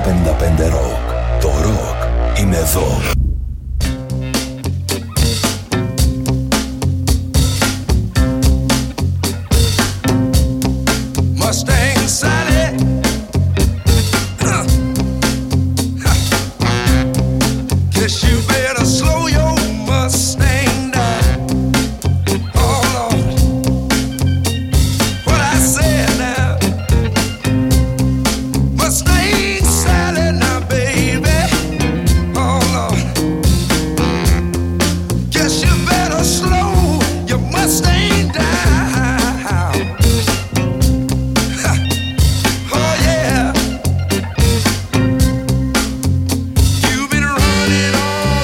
95 Rock. Το rock είναι εδώ. Mustang Sally. Guess you better slow your Mustang down. Oh Lord, what I said now. Mustang Sally now, baby. Oh Lord, guess you better slow your Mustang down. Oh yeah, you've been running all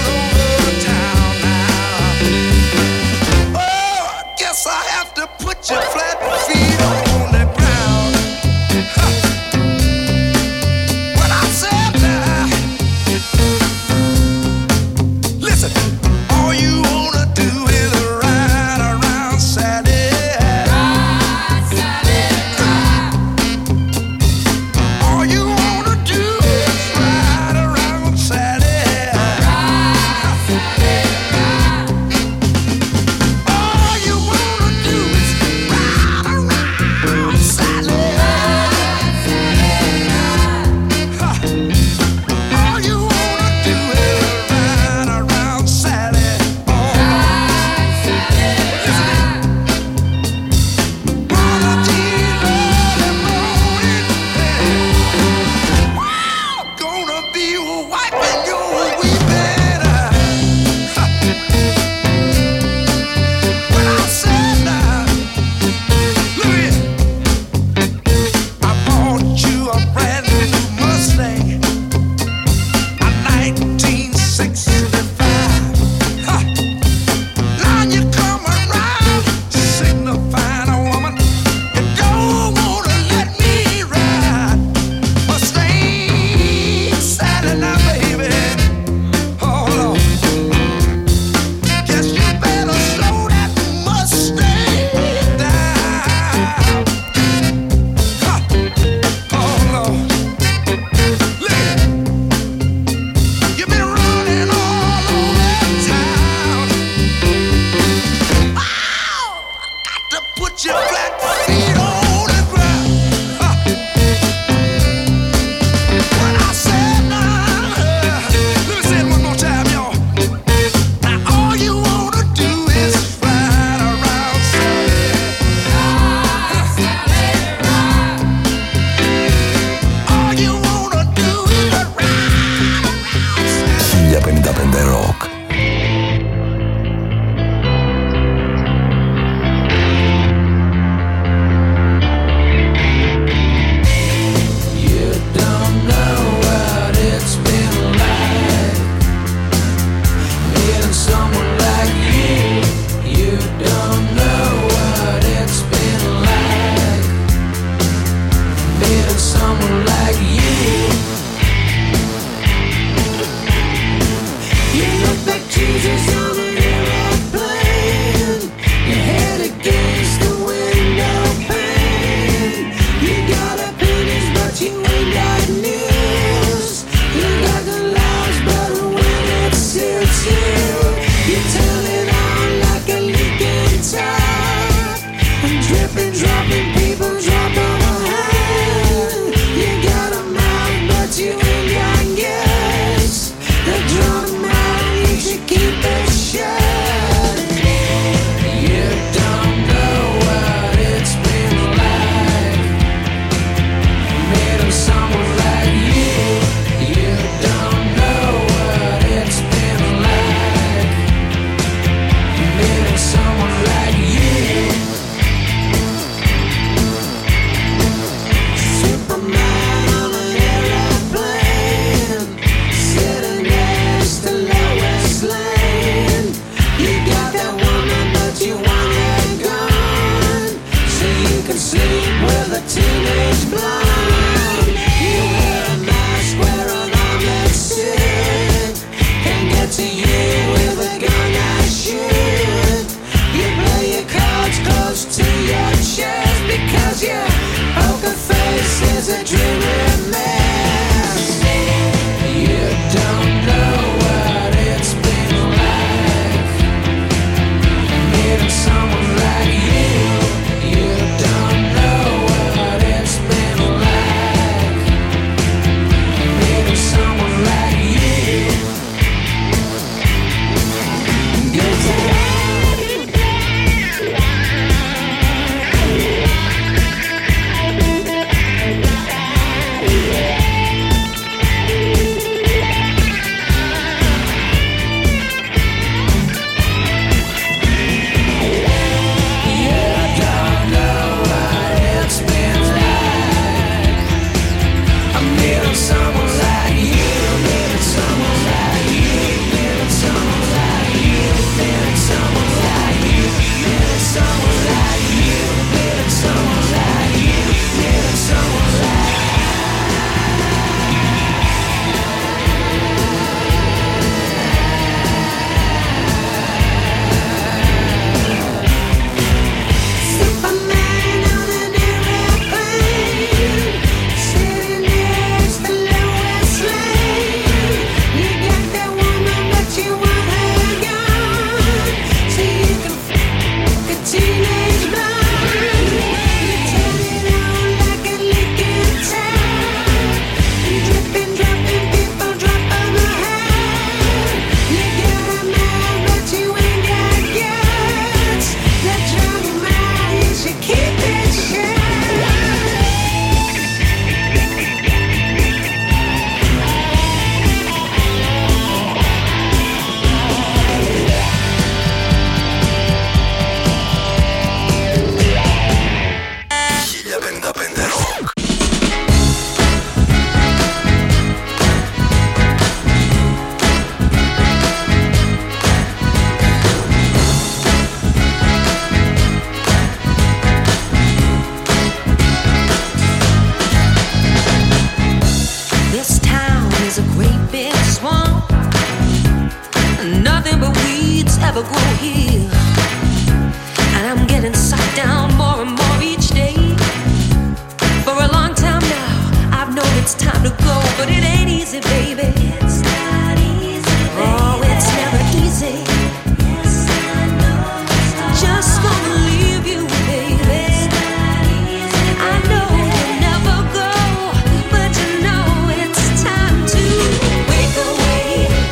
ever grow here. And I'm getting sucked down more and more each day. For a long time now, I've known it's time to go, but it ain't easy, baby. It's not easy, baby. Oh, it's never easy. Yes, I know. Just gonna leave you, baby. It's not easy, baby. I know you'll never go, but you know it's time to break away.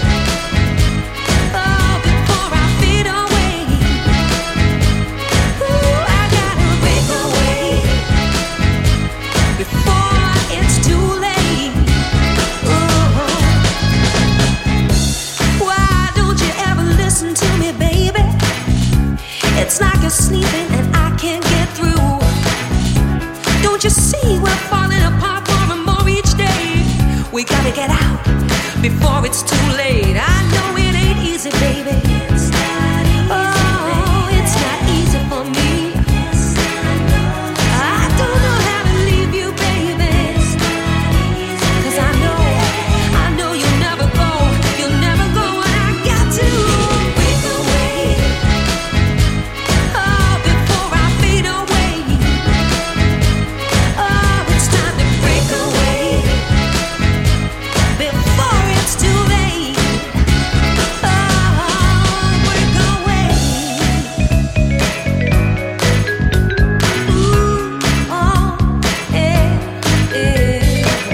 Oh, before I fade away. Ooh, I gotta break away before it's too late. Oh, why don't you ever listen to me, baby? It's like you're sleeping and I can't get through. Don't you see we're falling apart more and more each day? We gotta get out before it's too late. I know it ain't easy, baby. It's not easy, oh, it's not easy for me. I don't know how to leave you, baby. 'Cause I know you'll never go, and I got to break away. Oh, before I fade away. Oh, it's time to break away before it's too late. Oh, break away. Ooh, oh, yeah, yeah.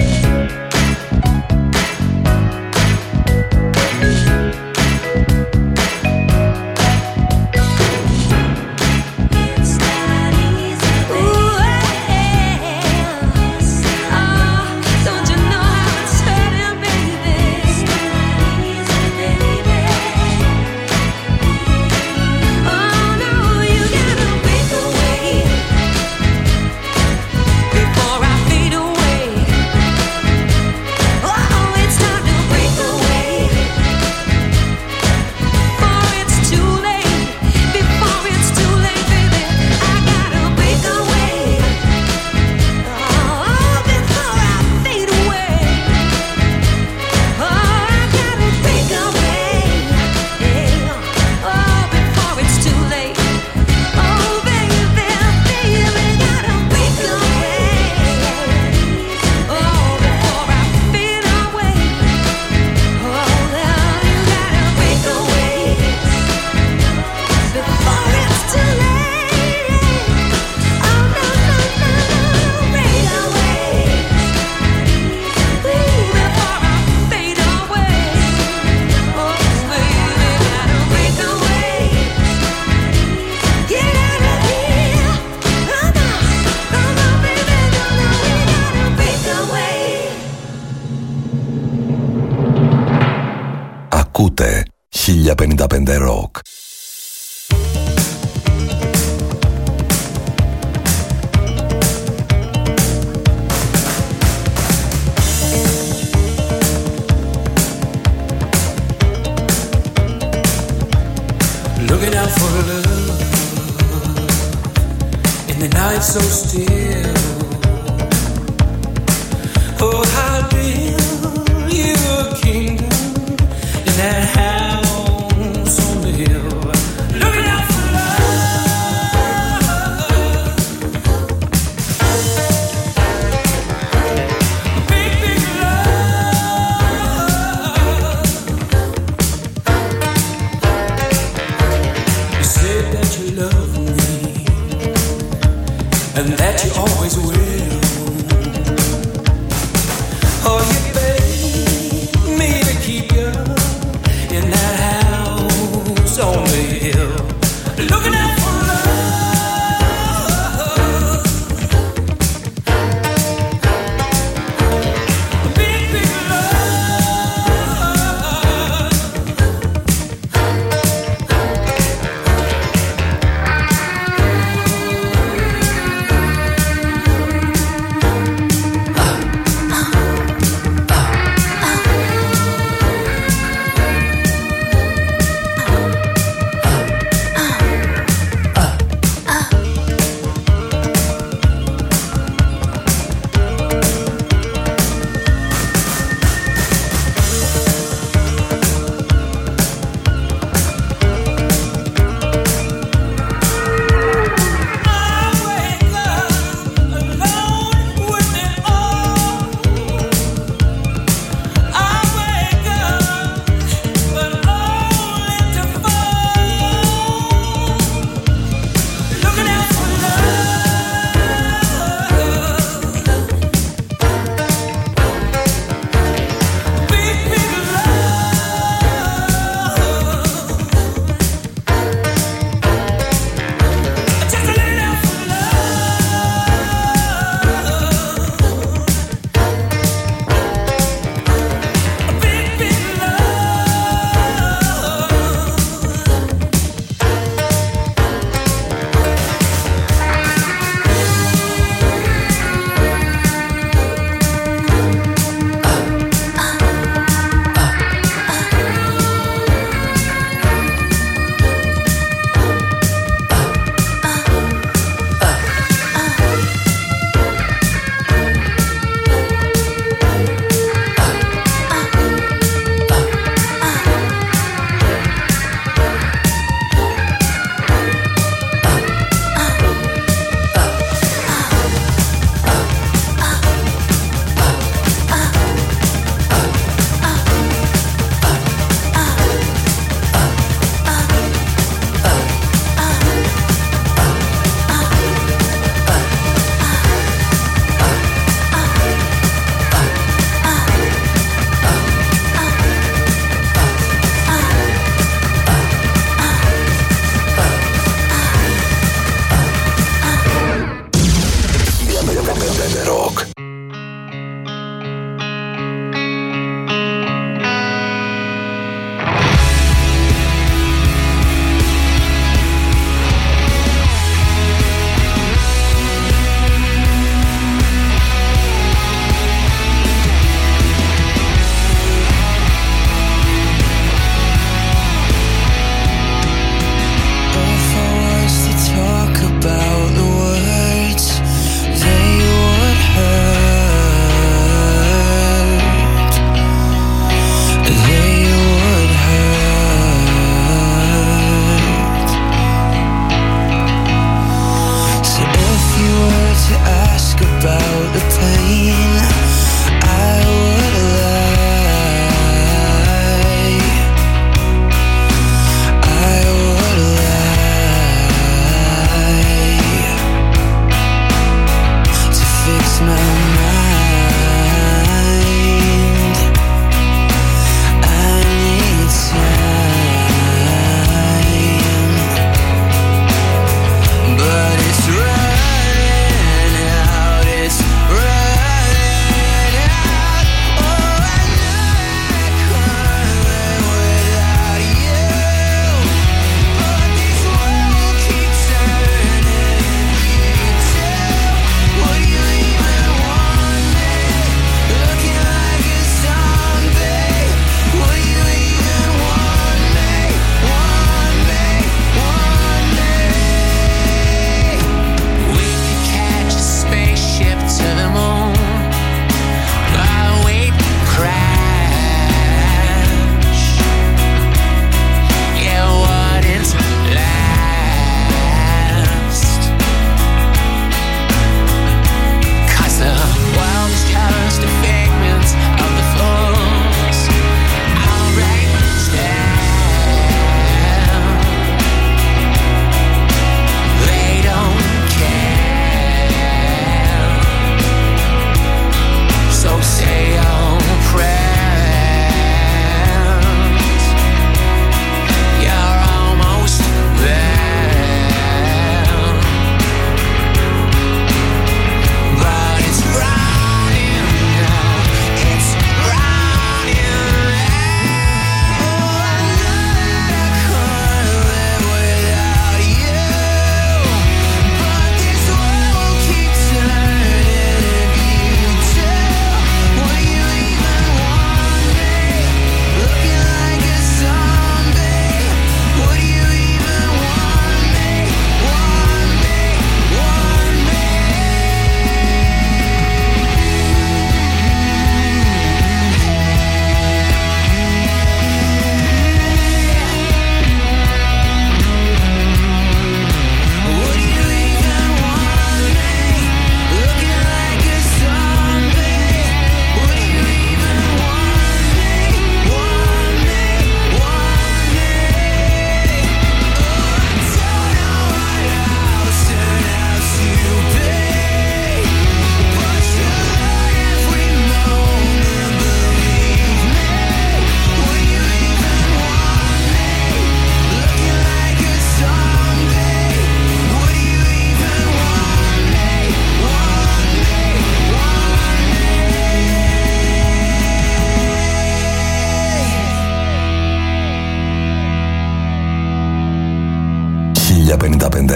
It's not easy, baby. Ooh, yeah. Oh, don't you know how it's hurting, baby? It's not easy, baby. Oh no, you gotta break away before I fade away. Oh, it's time to break away before it's too late. Before it's too late, baby, I gotta break away. Oh, before I fade away. Oh, I gotta break away. Oh, before it's too late. Oh, baby, gotta break away. Oh, before I fade away. Oh, now you gotta break away before it's too late. Oh, no, break away. Ooh, before I fade away. Oh, baby, gotta break away. Get out of here. Come on, baby, we gotta break away. Ακούτε 1055 Rock. Looking out for love in the night so still. Oh, how build you a kingdom in that house on the hill. Looking out for love, big, big love. You said that you love me and that you always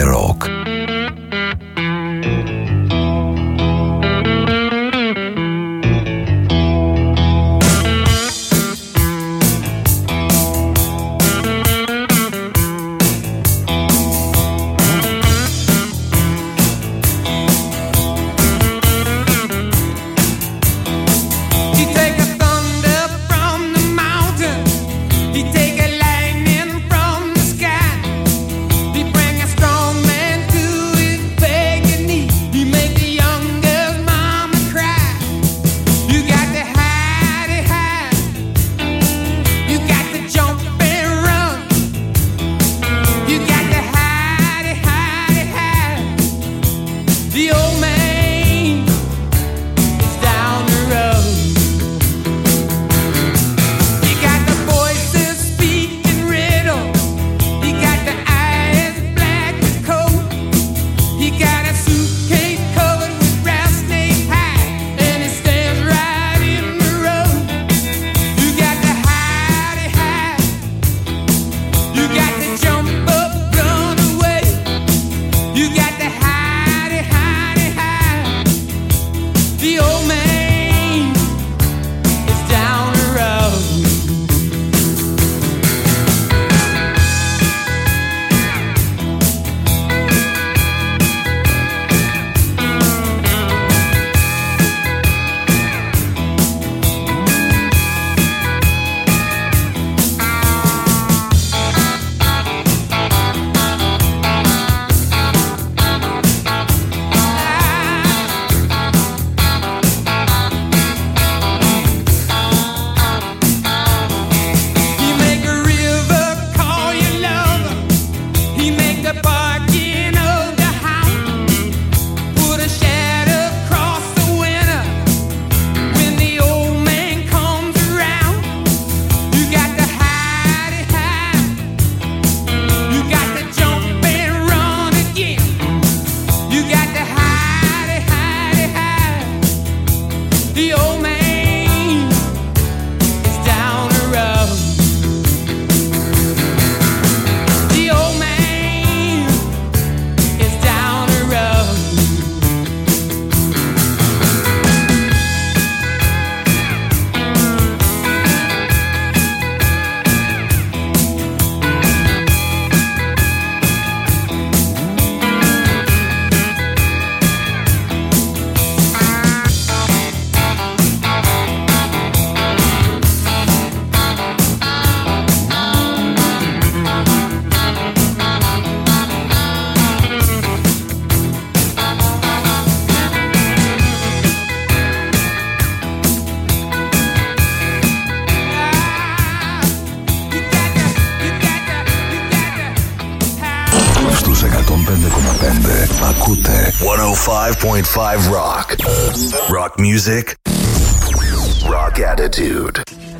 Καφέ Ροκ. Ακούτε 105.5 Rock. Rock music. Rock attitude.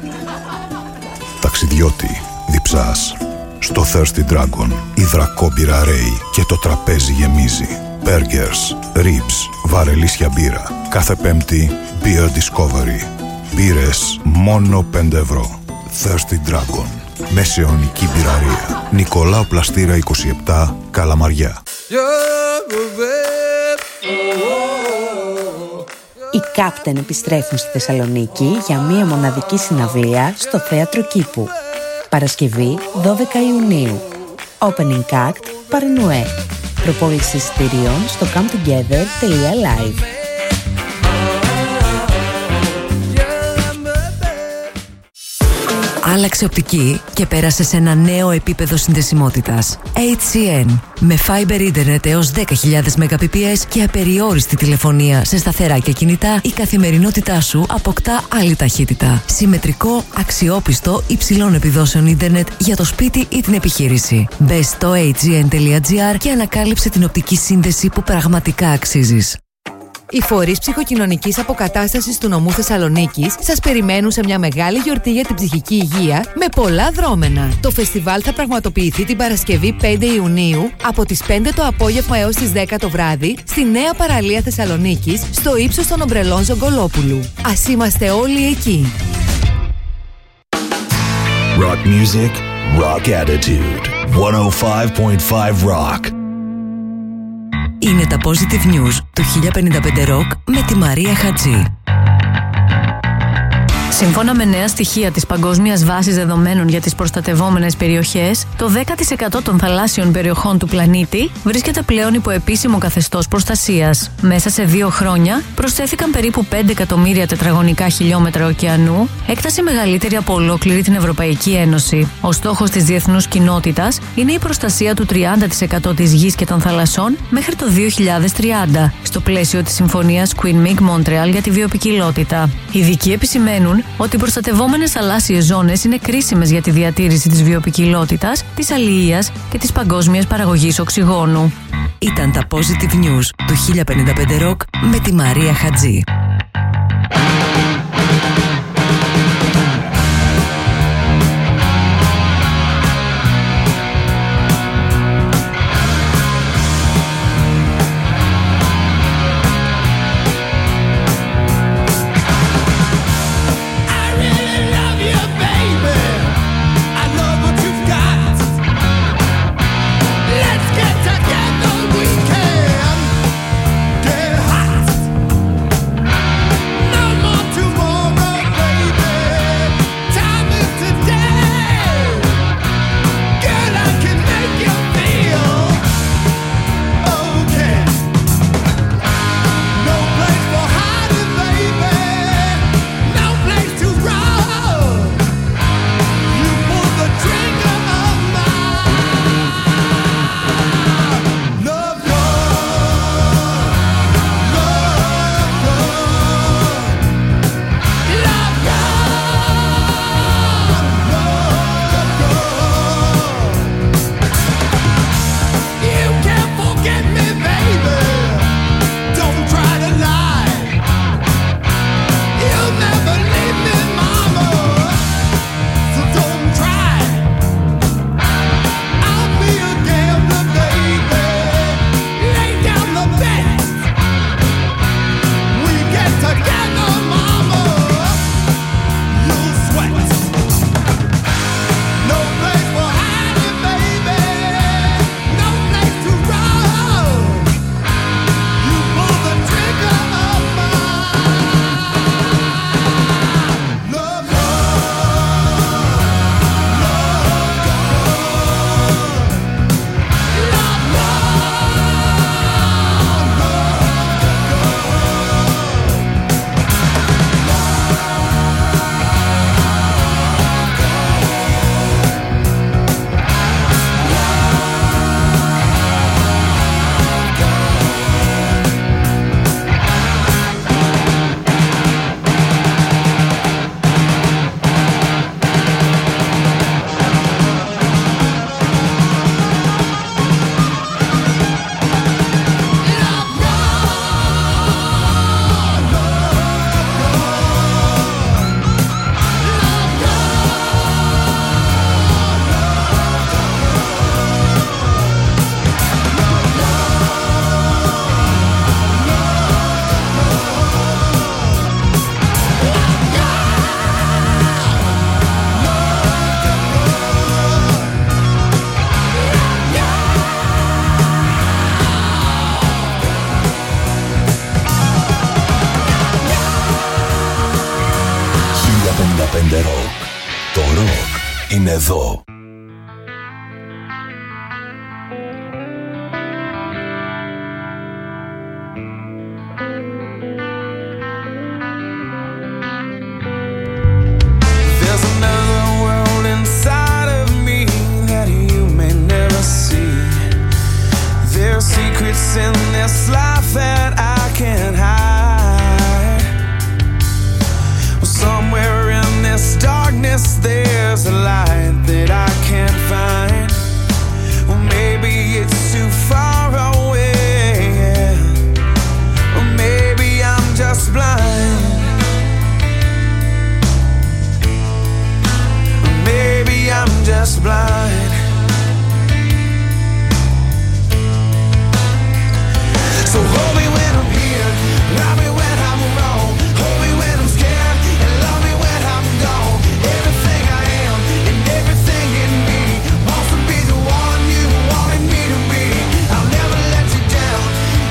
Ταξιδιώτη, διψάς. Στο Thirsty Dragon η δρακόμπυρα ρέει και το τραπέζι γεμίζει. Burgers, ribs, βαρελίσια μπύρα. Κάθε Πέμπτη Beer Discovery. Μπύρες μόνο 5 ευρώ. Thirsty Dragon. Μεσαιωνική μπυραρία. Νικολάου Πλαστήρα 27, Καλαμαριά. Οι Captain επιστρέφουν στη Θεσσαλονίκη για μία μοναδική συναυλία στο Θέατρο Κήπου. Παρασκευή 12 Ιουνίου. Opening Act Παρνουέ. Προπόληση εισιτηρίων στο cometogether.live. Άλλαξε οπτική και πέρασε σε ένα νέο επίπεδο συνδεσιμότητας. HCN. Με Fiber Internet έως 10.000 Mbps και απεριόριστη τηλεφωνία σε σταθερά και κινητά, η καθημερινότητά σου αποκτά άλλη ταχύτητα. Συμμετρικό, αξιόπιστο, υψηλών επιδόσεων ίντερνετ για το σπίτι ή την επιχείρηση. Μπες στο hgn.gr και ανακάλυψε την οπτική σύνδεση που πραγματικά αξίζεις. Οι φορείς ψυχοκοινωνικής αποκατάστασης του νομού Θεσσαλονίκης σας περιμένουν σε μια μεγάλη γιορτή για την ψυχική υγεία με πολλά δρόμενα. Το φεστιβάλ θα πραγματοποιηθεί την Παρασκευή 5 Ιουνίου από τις 5 το απόγευμα έως τις 10 το βράδυ στη Νέα Παραλία Θεσσαλονίκης στο ύψος των ομπρελών Ζογκολόπουλου. Ας είμαστε όλοι εκεί. Rock music, rock attitude. 105.5 Rock. Είναι τα Positive News του 1055 Rock με τη Μαρία Χατζή. Σύμφωνα με νέα στοιχεία της Παγκόσμιας Βάσης Δεδομένων για τις προστατευόμενες περιοχές, το 10% των θαλάσσιων περιοχών του πλανήτη βρίσκεται πλέον υπό επίσημο καθεστώς προστασίας. Μέσα σε 2 χρόνια προσθέθηκαν περίπου 5 εκατομμύρια τετραγωνικά χιλιόμετρα ωκεανού, έκταση μεγαλύτερη από ολόκληρη την Ευρωπαϊκή Ένωση. Ο στόχος της διεθνούς κοινότητας είναι η προστασία του 30% της γης και των θαλασσών μέχρι το 2030, στο πλαίσιο της συμφωνίας Queen Mick Montreal για τη βιοποικιλότητα. Οι ειδικοί επισημαίνουν ότι οι προστατευόμενες θαλάσσιες ζώνες είναι κρίσιμες για τη διατήρηση της βιοποικιλότητας, της αλληλείας και της παγκόσμιας παραγωγής οξυγόνου. Ήταν τα Positive News του 1055 Rock με τη Μαρία Χατζή. Το ροκ είναι εδώ. In this life that I can't hide. Well, somewhere in this darkness there's a light that I can't find. Well, maybe it's too far away, yeah. Or maybe I'm just blind. Or maybe I'm just blind. So hold me when I'm here, love me when I'm wrong. Hold me when I'm scared, and love me when I'm gone. Everything I am, and everything in me wants to be the one you wanted me to be. I'll never let you down,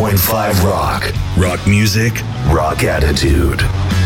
101.5 Rock. Rock music, rock attitude.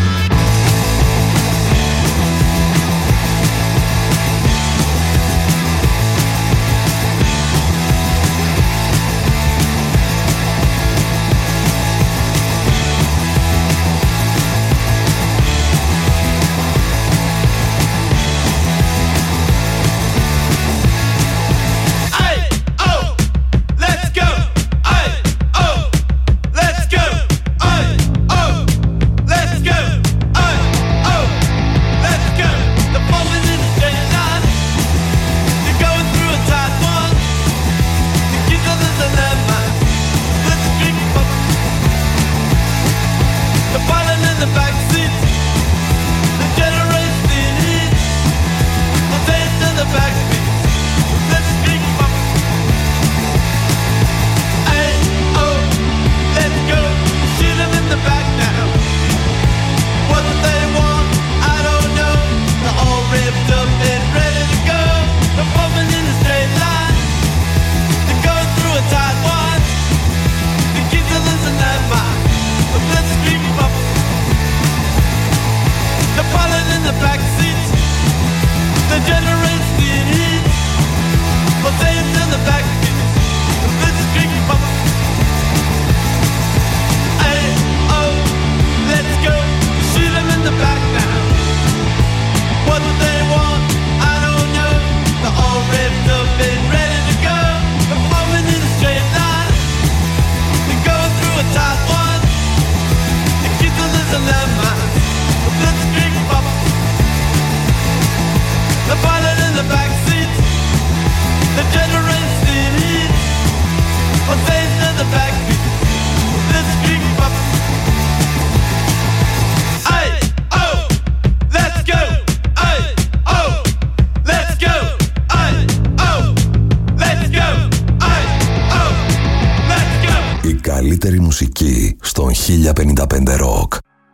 καλύτερη μουσική στον 1055 Rock.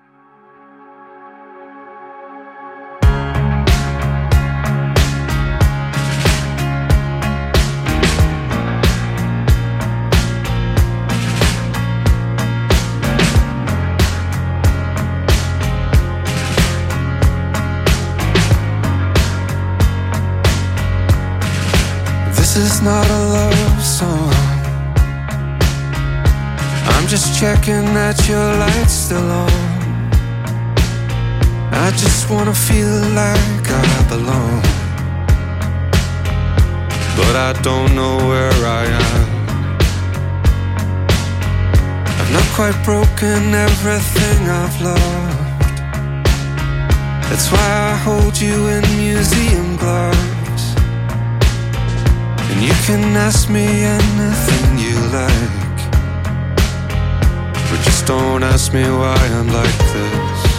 This is not a love song. I'm just checking that your light's still on. I just wanna feel like I belong, but I don't know where I am. I've not quite broken everything I've loved. That's why I hold you in museum gloves. And you can ask me anything you like, but just don't ask me why I'm like this.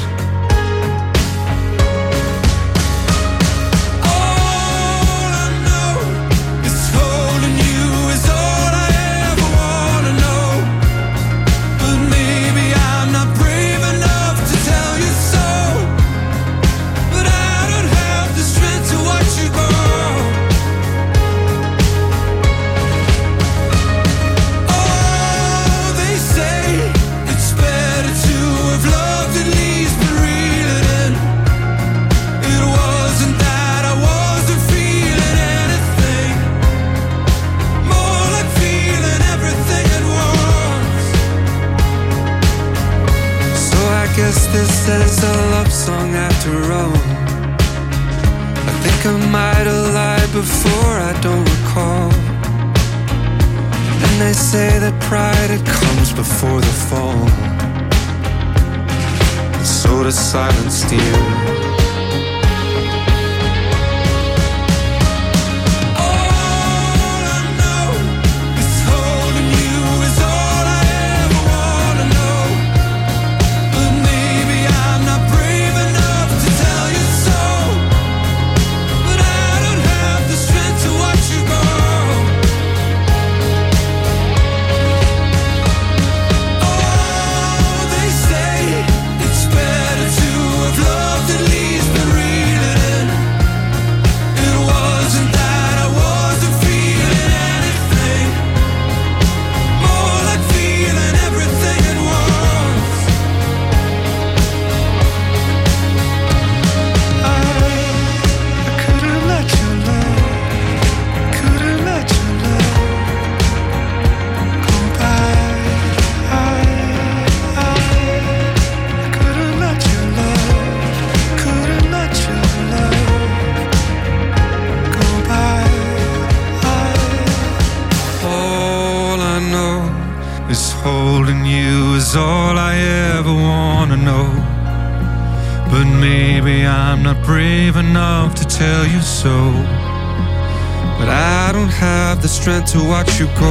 This is a love song after all. I think I might have lied before, I don't recall. And they say that pride, it comes before the fall. And so does silence, dear. Leave holding you is all I ever wanna know. But maybe I'm not brave enough to tell you so. But I don't have the strength to watch you go.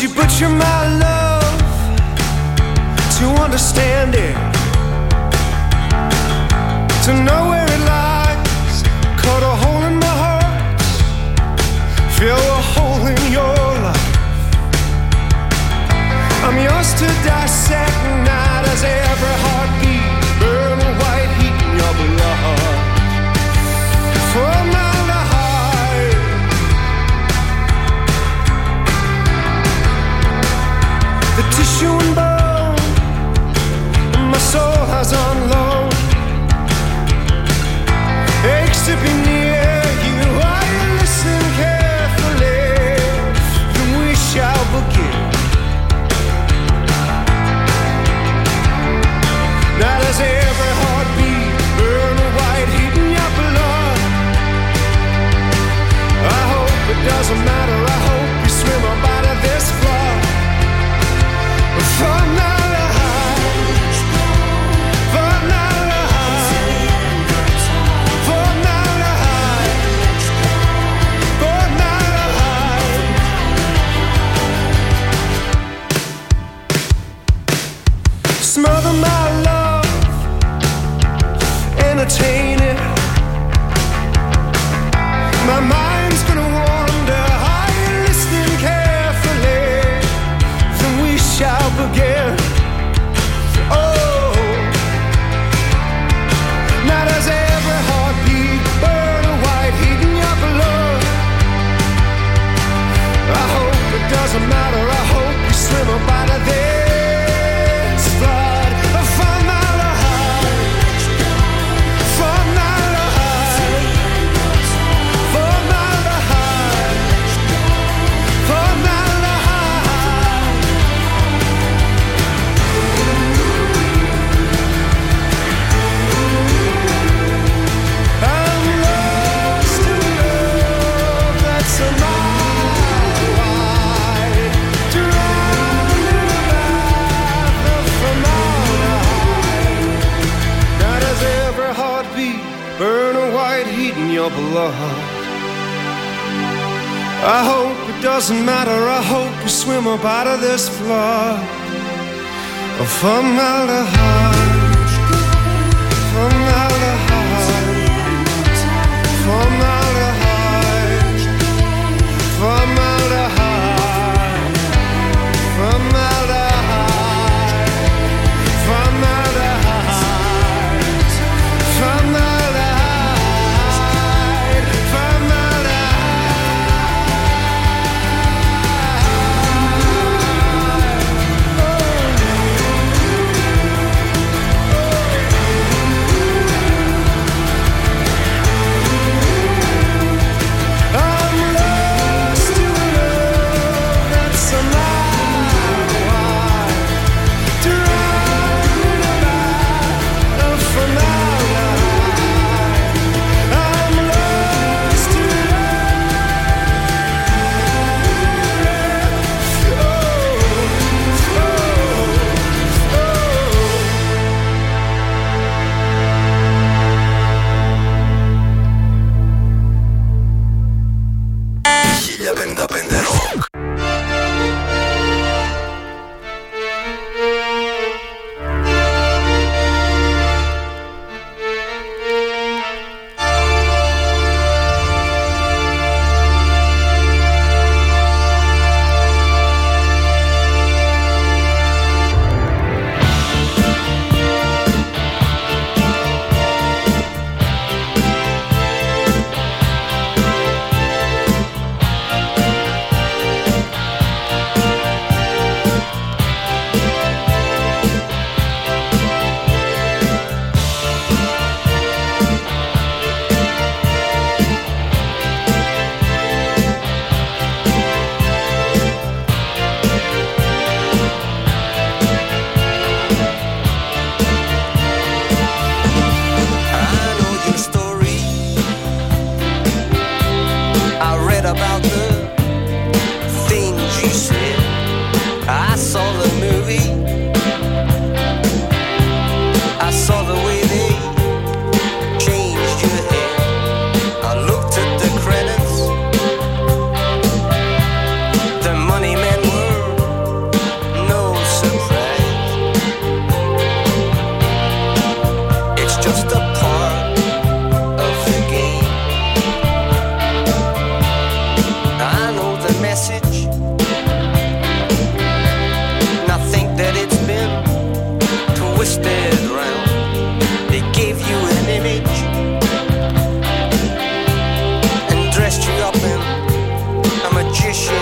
you butcher my love to understand it, to know where it lies, cut a hole in my heart, fill a hole in your life. I'm yours to dissect, not as every heartbeat burn a white heat in your blood. For my life, the tissue and bone, my soul has on loan, aches to be near you. While you listen carefully, then we shall begin. Not as every heartbeat burn a white heat in your blood. I hope it doesn't matter. I hope you swim up out of this flood. For my life, for my life, for my life, for my life. Smother my love, entertain it. My mind's gonna wander. Are you listening carefully? Then we shall begin. Oh, not as every heartbeat burn a white heat in your blood. I hope it doesn't matter. I hope you swim up out of this flood. For my life, for my life, for my life, for my life. I'm lost in love, that's my life. Drowned in a bath of formaldehyde. Not as every heartbeat burn a white heat in your blood. I hope it doesn't matter. I hope you swim up out of this flood of formaldehyde, formaldehyde.